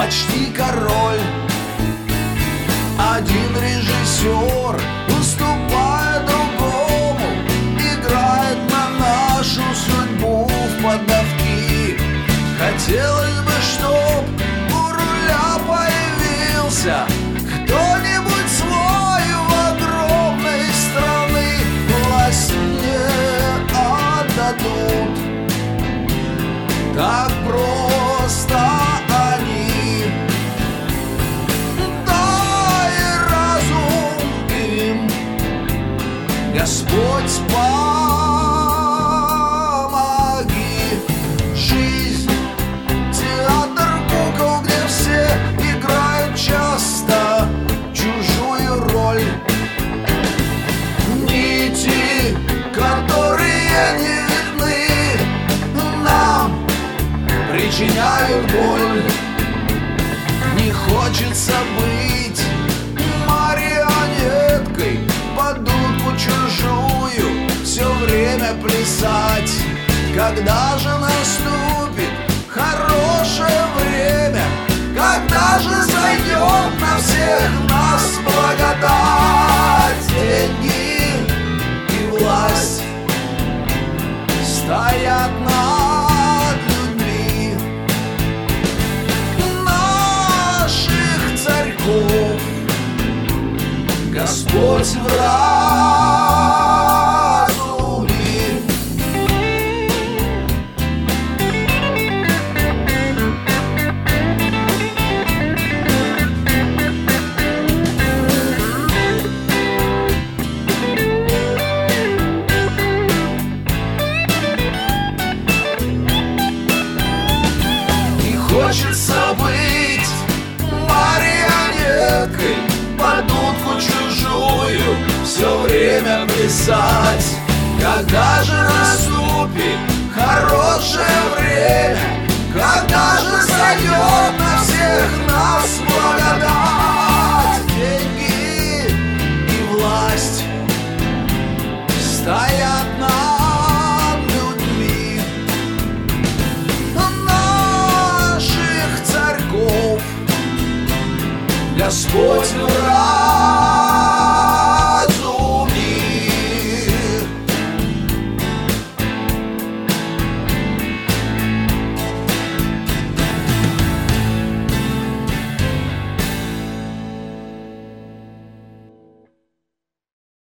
почти король. Один режиссер, уступая другому, играет на нашу судьбу в поддавки. Хотелось бы, чтоб у руля появился кто-нибудь свой в огромной страны. Власть не отдадут так просто они. Дай разум им, Господь, помоги. Жизнь — театр кукол, где все играют часто чужую роль. Нити, которые не видны нам, причиняют боль. Не хочется быть марионеткой, под дудку чужую все время плясать. Когда же наступит хорошее время? Когда же зайдет на всех нас благодать? Деньги и власть стоят над людьми наших царьков. Господь в разуме. Хочется быть марионеткой, под дудку чужую все время плясать. Когда же наступит хорошее время? Когда же зайдет на всех нас благодать? Деньги и власть стоят над людьми наших царьков. Господь в